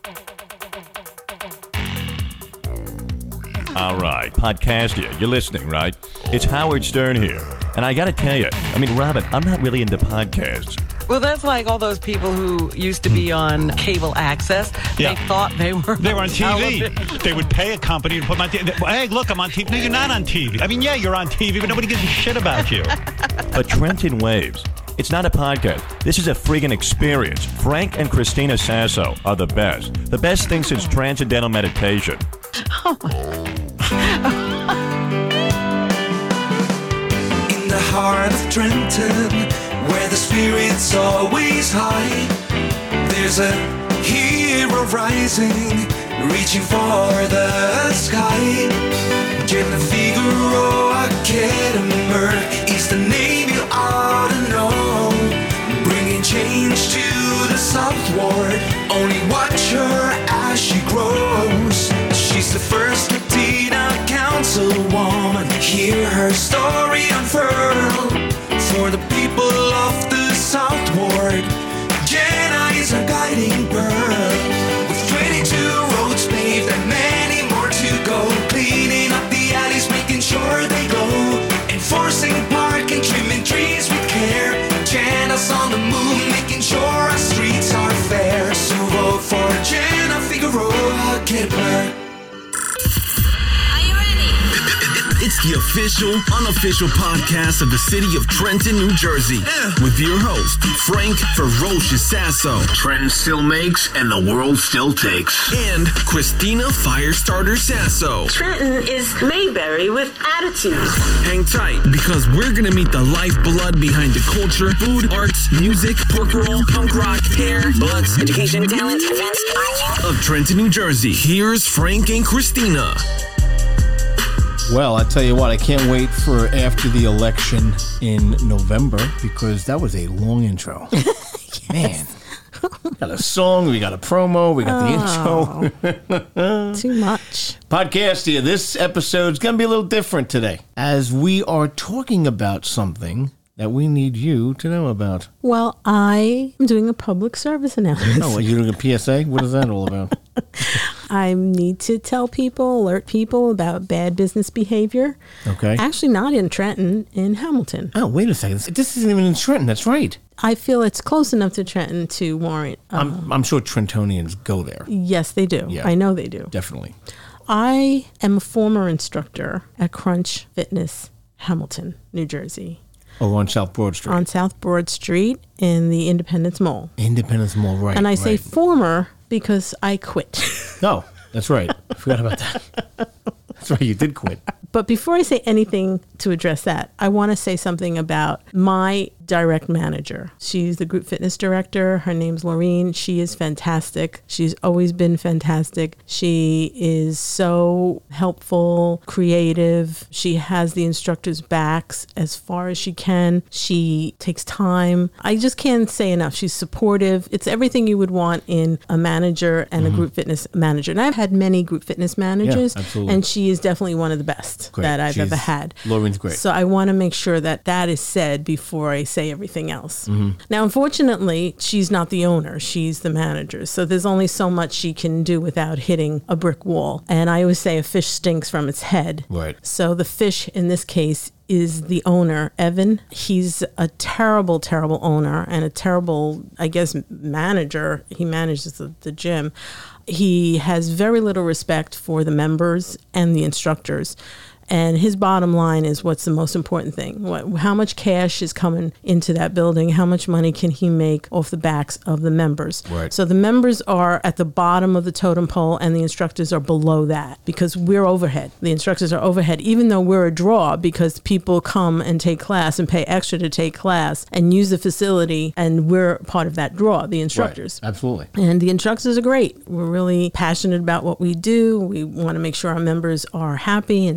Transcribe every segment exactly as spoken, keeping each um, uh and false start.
All right, Podcastia, you're listening, right? It's Howard Stern here. And I gotta tell you, I mean, Robin, I'm not really into podcasts. Well, that's like all those people who used to be on cable access. Yeah. They thought they were They were on T V. television. They would pay a company to put my T V. Hey, look, I'm on T V. No, you're not on T V. I mean, yeah, you're on T V, but nobody gives a shit about you. But Trenton Waves, it's not a podcast. This is a friggin' experience. Frank and Christina Sasso are the best. The best thing since Transcendental Meditation. In the heart of Trenton, where the spirit's always high, there's a hero rising, reaching for the sky. Jenna Figaro Academy is the name you ought to know, bringing change to the Southward. Only watch her as she grows. She's the first Latina councilwoman. Hear her story unfurl for the people of the Southward. Jenna is a guiding pearl, with twenty-two roads paved and many more to go. Cleaning up the alleys, making sure they glow, enforcing parking, trimming trees with care. Jenna's on the move, making sure our streets are fair. So vote for Jenna Figaro Academy. It's the official, unofficial podcast of the city of Trenton, New Jersey. With your host, Frank Ferocious Sasso. Trenton still makes and the world still takes. And Christina Firestarter Sasso. Trenton is Mayberry with attitude. Hang tight, because we're going to meet the lifeblood behind the culture, food, arts, music, pork roll, punk rock, hair, butts, education, talent, events, of Trenton, New Jersey. Here's Frank and Christina. Well, I tell you what, I can't wait for after the election in November, because that was a long intro. Man, we got a song, we got a promo, we got Oh, the intro. Too much. Podcast here. This episode's going to be a little different today, as we are talking about something that we need you to know about. Well, I am doing a public service announcement. Oh, you're doing a P S A? What is that all about? I need to tell people, alert people about bad business behavior. Okay. Actually, not in Trenton, in Hamilton. Oh, wait a second. This isn't even in Trenton. That's right. I feel it's close enough to Trenton to warrant. Um, I'm, I'm sure Trentonians go there. yes, they do. Yeah. I know they do. Definitely. I am a former instructor at Crunch Fitness, Hamilton, New Jersey. Oh, on South Broad Street. On South Broad Street in the Independence Mall. Independence Mall, right. And I right. say former because I quit. No, that's right. I forgot about that. That's right, you did quit. But before I say anything to address that, I want to say something about my direct manager. She's the group fitness director. Her name's Laureen. She is fantastic. She's always been fantastic. She is so helpful, creative. She has the instructors' backs as far as she can. She takes time. I just can't say enough. She's supportive. It's everything you would want in a manager and mm-hmm. a group fitness manager. And I've had many group fitness managers, yeah, absolutely. And she is definitely one of the best Great. that I've She's, ever had. Laureen's great. So I want to make sure that that is said before I say everything else. Mm-hmm. Now, unfortunately, she's not the owner. She's the manager. So there's only so much she can do without hitting a brick wall. And I always say a fish stinks from its head. Right. So the fish in this case is the owner, Evan. He's a terrible, terrible owner and a terrible, I guess, manager. He manages the, the gym. He has very little respect for the members and the instructors. And his bottom line is what's the most important thing. What, how much cash is coming into that building? How much money can he make off the backs of the members? Right. So the members are at the bottom of the totem pole and the instructors are below that because we're overhead. The instructors are overhead, even though we're a draw because people come and take class and pay extra to take class and use the facility, and we're part of that draw, the instructors. Right. Absolutely. And the instructors are great. We're really passionate about what we do. We want to make sure our members are happy and safe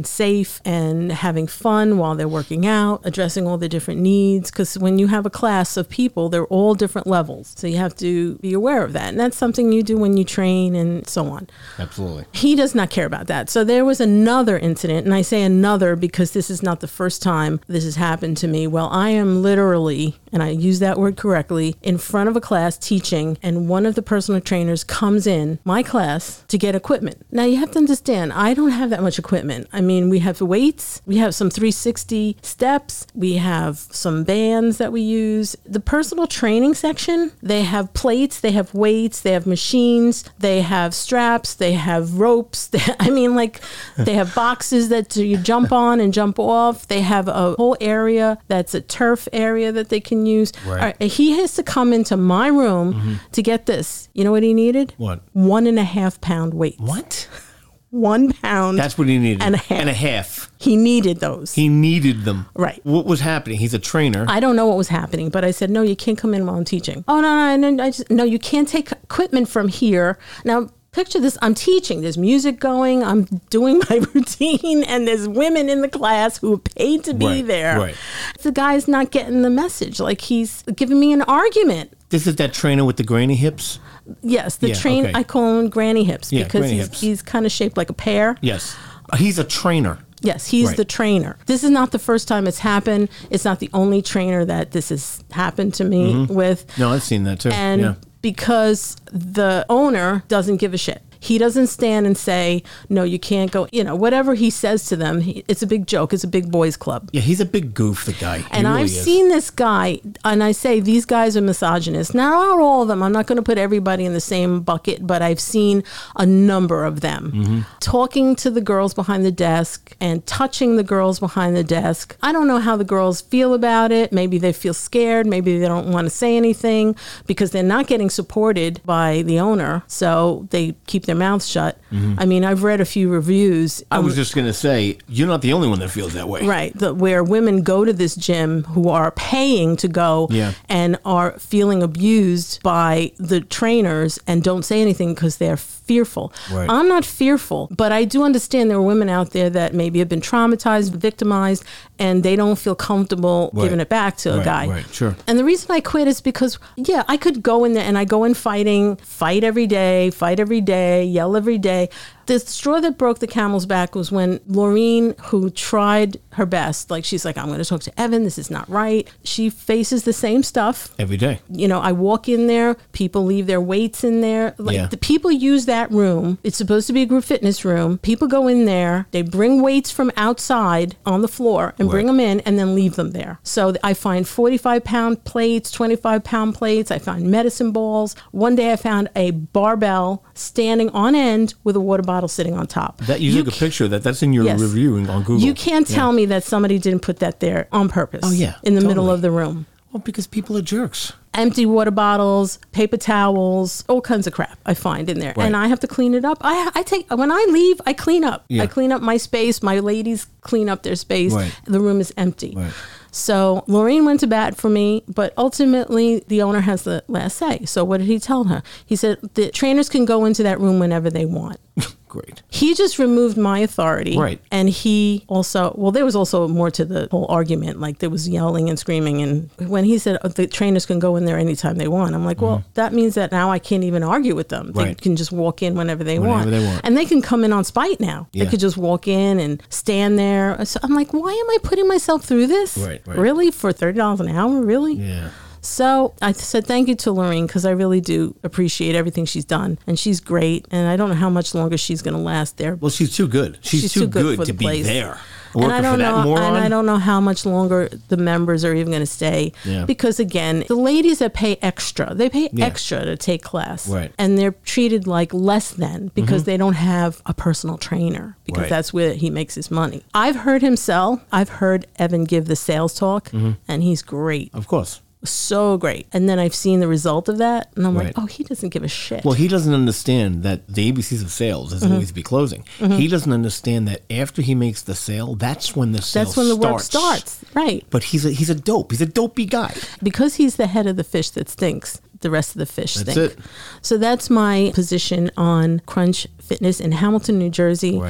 safe and having fun while they're working out, addressing all the different needs. Because when you have a class of people, they're all different levels. So you have to be aware of that. And that's something you do when you train and so on. Absolutely. He does not care about that. So there was another incident, and I say another because this is not the first time this has happened to me. Well, I am literally, and I use that word correctly, in front of a class teaching, and one of the personal trainers comes in my class to get equipment. Now, you have to understand, I don't have that much equipment. I mean, we have weights, we have some three sixty steps, we have some bands that we use. The personal training section, they have plates, they have weights, they have machines, they have straps, they have ropes. They, I mean, like, they have boxes that you jump on and jump off. They have a whole area that's a turf area that they can use. Right. All right, he has to come into my room mm-hmm. to get this. You know what he needed? What? One and a half pound weights. What? One pound. That's what he needed. And a half. And a half. He needed those. He needed them. Right. What was happening? He's a trainer. I don't know what was happening, but I said, no, you can't come in while I'm teaching. Oh, no, no, no, I just, no, you can't take equipment from here. Now, picture this, I'm teaching, there's music going, I'm doing my routine, and there's women in the class who are paid to be right, there. Right. The guy's not getting the message, like he's giving me an argument. This is that trainer with the granny hips? Yes, the yeah, train, okay. I call him granny hips yeah, because granny he's, hips. he's kind of shaped like a pear. Yes. He's a trainer. Yes, he's right. the trainer. This is not the first time it's happened. It's not the only trainer that this has happened to me mm-hmm. with. No, I've seen that too. And yeah. because the owner doesn't give a shit. He doesn't stand and say, no, you can't go, you know, whatever he says to them, he, it's a big joke. It's a big boys club. Yeah, he's a big goof, the guy. He and really I've is. seen this guy, and I say these guys are misogynists. Now, not all of them. I'm not going to put everybody in the same bucket, but I've seen a number of them mm-hmm. talking to the girls behind the desk and touching the girls behind the desk. I don't know how the girls feel about it. Maybe they feel scared. Maybe they don't want to say anything because they're not getting supported by the owner. So they keep their mouths shut. Mm-hmm. I mean, I've read a few reviews. I was um, just going to say, you're not the only one that feels that way. Right. The, where women go to this gym who are paying to go yeah. and are feeling abused by the trainers and don't say anything because they're fearful. Right. I'm not fearful, but I do understand there are women out there that maybe have been traumatized, victimized, and they don't feel comfortable right. giving it back to right, a guy. Right, sure. And the reason I quit is because, yeah, I could go in there and I go in fighting, fight every day, fight every day, yell every day. The straw that broke the camel's back was when Laureen, who tried her best, like she's like, I'm going to talk to Evan. This is not right. She faces the same stuff. Every day. You know, I walk in there, people leave their weights in there. Like yeah. the people use that room. It's supposed to be a group fitness room. People go in there, they bring weights from outside on the floor and right. bring them in and then leave them there. So I find forty-five pound plates, twenty-five pound plates. I found medicine balls. One day I found a barbell standing on end with a water bottle sitting on top. That you, you took a picture of that. That's in your yes. review on Google. You can't tell yeah. me that somebody didn't put that there on purpose. Oh, yeah. In the totally. middle of the room. Well, because people are jerks. Empty water bottles, paper towels, all kinds of crap I find in there. Right. And I have to clean it up. I I take when I leave, I clean up. Yeah. I clean up my space. My ladies clean up their space. Right. The room is empty. Right. So Laureen went to bat for me, but ultimately the owner has the last say. So what did he tell her? He said the trainers can go into that room whenever they want. Great. He just removed my authority. Right. And he also, well, there was also more to the whole argument. Like there was yelling and screaming. And when he said oh, the trainers can go in there anytime they want, I'm like, well, mm-hmm. that means that now I can't even argue with them. They right. can just walk in whenever they, whenever want. they want. And they can come in on spite now. Yeah. They could just walk in and stand there. So I'm like, why am I putting myself through this? Right, right. Really? For thirty dollars an hour? Really? Yeah. So I said thank you to Laureen because I really do appreciate everything she's done. And she's great. And I don't know how much longer she's going to last there. Well, she's too good. She's, She's too, too good good, for to the be place. there. And Working I don't for that know, moron. and I don't know how much longer the members are even going to stay. Yeah. Because again, the ladies that pay extra, they pay Yeah. extra to take class, Right. and they're treated like less than because Mm-hmm. they don't have a personal trainer because Right. that's where he makes his money. I've heard him sell. I've heard Evan give the sales talk, Mm-hmm. and he's great. Of course. So great. And then I've seen the result of that, and I'm Right. like, oh, he doesn't give a shit. Well, he doesn't understand that the A B Cs of sales is Mm-hmm. always be closing. Mm-hmm. He doesn't understand that after he makes the sale, that's when the sale that's when the work starts. starts. Right. But he's a he's a dope. He's a dopey guy. Because he's the head of the fish that stinks, the rest of the fish That's stink. it. So that's my position on Crunch Fitness in Hamilton, New Jersey. Right.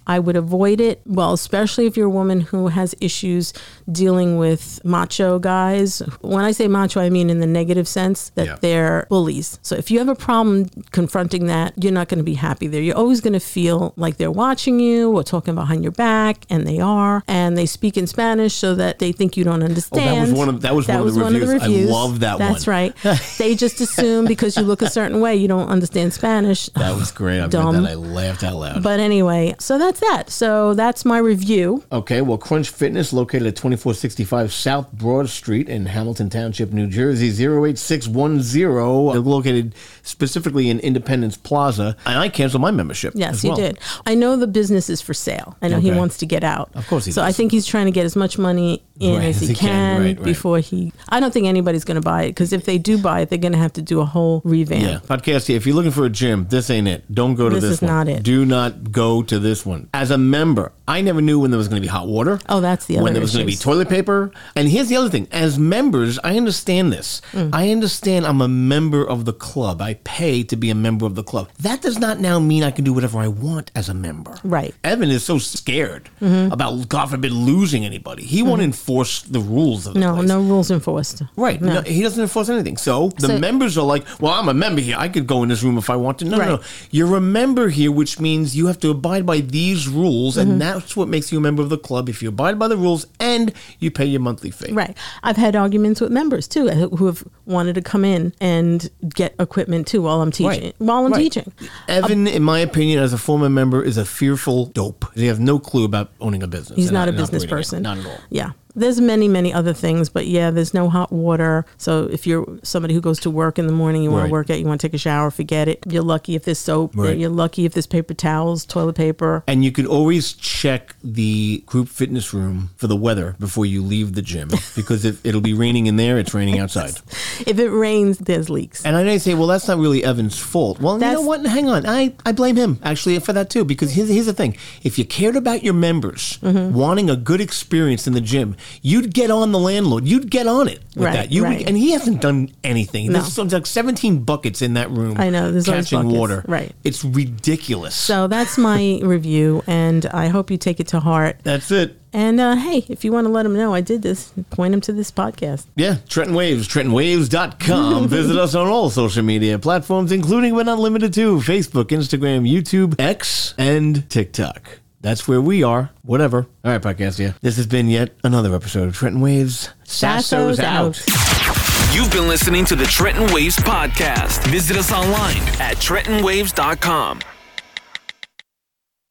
I would avoid it. Well, especially if you're a woman who has issues dealing with macho guys. When I say macho, I mean in the negative sense that Yeah. they're bullies. So if you have a problem confronting that, you're not going to be happy there. You're always going to feel like they're watching you or talking behind your back, and they are. And they speak in Spanish so that they think you don't understand. Oh, that was one of that was, That one, of the was one of the reviews. reviews. I love that That's one. right. They just assume because you look a certain way, you don't understand Spanish. That was great. I read Dumb. that. I laughed out loud. But anyway, so that's that. So that's my review. Okay, well, Crunch Fitness, located at twenty-four sixty-five South Broad Street in Hamilton Township, New Jersey, zero eight six one zero. They're located specifically in Independence Plaza. And I canceled my membership. Yes, as he well. did. I know the business is for sale. I know he Okay. wants to get out. Of course he So does. I think he's trying to get as much money in Right, as he, as he can. can, Right, right. before he... I don't think anybody's going to buy it, because if they do buy it, they're going to have to do a whole revamp. Yeah, podcast here. If you're looking for a gym, this ain't it. Don't go to This this, is one. not it. Do not go to this one. As a member, I never knew when there was going to be hot water. Oh, that's the other When there was going to be issues. toilet paper. And here's the other thing. As members, I understand this. Mm. I understand I'm a member of the club. I pay to be a member of the club. That does not now mean I can do whatever I want as a member. Right. Evan is so scared Mhm. about, God forbid, losing anybody. He won't enforce the rules of the No, place. no rules enforced. Right. No. No, he doesn't enforce anything. So the So- members are like, well, I'm a member here. I could go in this room if I want to. No, no, no. Right. You're a member here, which means you have to abide by these rules, Mhm. and that's what makes you a member of the club. If you abide by the rules and you pay your monthly fee. Right. I've had arguments with members too who who have wanted to come in and get equipment too while I'm teaching. Right. While I'm Right. teaching. Evan, in my opinion, as a former member, is a fearful dope. He has no clue about owning a business. He's and not a and business operating it. person. Not at all. Yeah. There's many, many other things, but yeah, there's no hot water. So if you're somebody who goes to work in the morning, you want Right. to work out, you want to take a shower, forget it. You're lucky if there's soap. Right. You're lucky if there's paper towels, toilet paper. And you could always check the group fitness room for the weather before you leave the gym, because if it'll be raining in there, it's raining outside. If it rains, there's leaks. And I may say, well, that's not really Evan's fault. Well, That's- you know what? Hang on. I, I blame him, actually, for that, too. Because here's, here's the thing. If you cared about your members Mm-hmm. wanting a good experience in the gym, you'd get on the landlord. You'd get on it with Right, that. You right. would, and he hasn't done anything. No. There's some- like seventeen buckets in that room. I know, there's always catching buckets. water. Right. It's ridiculous. So that's my review, and I hope you take it to heart. That's it. And uh, hey, if you want to let them know I did this, point them to this podcast. Yeah, Trenton Waves, trenton waves dot com. Visit us on all social media platforms, including but not limited to Facebook, Instagram, YouTube, X, and TikTok. That's where we are. Whatever. All right, podcast, yeah. This has been yet another episode of Trenton Waves. Sasso's, Sasso's out. out. You've been listening to the Trenton Waves podcast. Visit us online at trenton waves dot com.